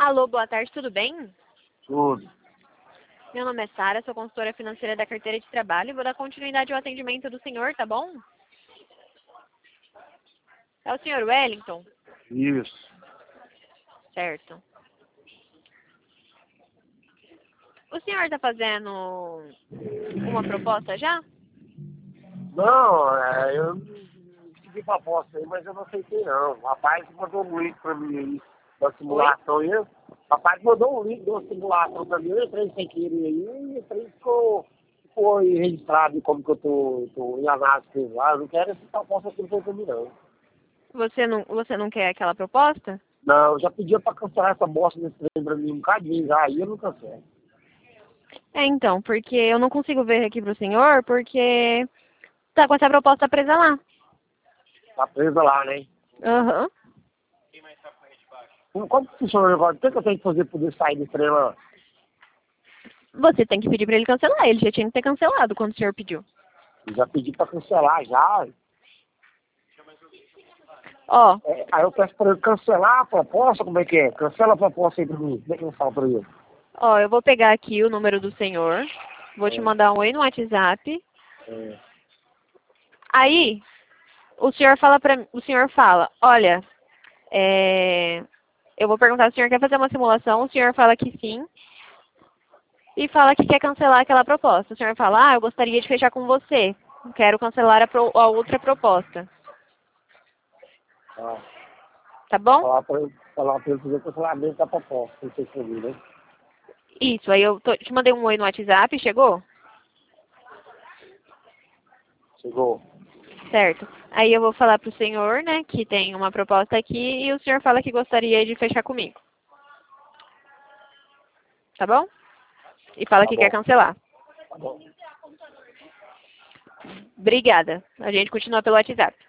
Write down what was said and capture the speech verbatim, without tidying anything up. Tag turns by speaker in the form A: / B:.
A: Alô, boa tarde, tudo bem?
B: Tudo.
A: Meu nome é Sara, sou consultora financeira da carteira de trabalho e vou dar continuidade ao atendimento do senhor, tá bom? É o senhor Wellington?
B: Isso.
A: Certo. O senhor está fazendo uma proposta já?
B: Não, é, eu não pedi proposta aí, mas eu não aceitei não. O rapaz mandou um link pra mim aí, da simulação aí. O rapaz mandou um link da simulação pra mim, eu entrei sem querer aí, e entrei ficou, ficou aí registrado como que eu tô, tô em análise lá. Eu não quero essa proposta aqui pra mim não.
A: Você não, você não quer aquela proposta?
B: Não, eu já pedi pra cancelar essa bosta desse trem pra mim um bocadinho já, aí eu não cancelo.
A: É, então, porque eu não consigo ver aqui pro senhor, porque tá com essa proposta presa lá.
B: Tá presa lá, né?
A: Aham.
B: Como como que funciona o negócio? O que que eu tenho que fazer pra poder sair desse trem lá?
A: Você tem que pedir pra ele cancelar, ele já tinha que ter cancelado quando o senhor pediu.
B: Eu já pedi pra cancelar já.
A: Ó,
B: É, aí eu peço para ele cancelar a proposta, como é que é? Cancela a proposta aí pra mim. Como é que eu falo pra ele?
A: ó, eu vou pegar aqui o número do senhor, vou te
B: É,
A: mandar um oi no WhatsApp.
B: é,
A: Aí, o senhor fala para o senhor fala, olha, é, eu vou perguntar se o senhor quer fazer uma simulação, o senhor fala que sim, e fala que quer cancelar aquela proposta. O senhor fala, ah, eu gostaria de fechar com você, quero cancelar a, pro- a outra proposta.
B: tá.
A: Tá bom?
B: Falar pra ele, falar pra ele fazer o cancelamento da proposta. Não sei se né?
A: Isso, aí eu tô- te mandei um oi no WhatsApp, chegou?
B: Chegou.
A: Certo. Aí eu vou falar pro senhor, né, que tem uma proposta aqui, e o senhor fala que gostaria de fechar comigo. Tá bom? E fala
B: Tá
A: que quer
B: bom.
A: cancelar.
B: Tá bom.
A: Obrigada. A gente continua pelo WhatsApp.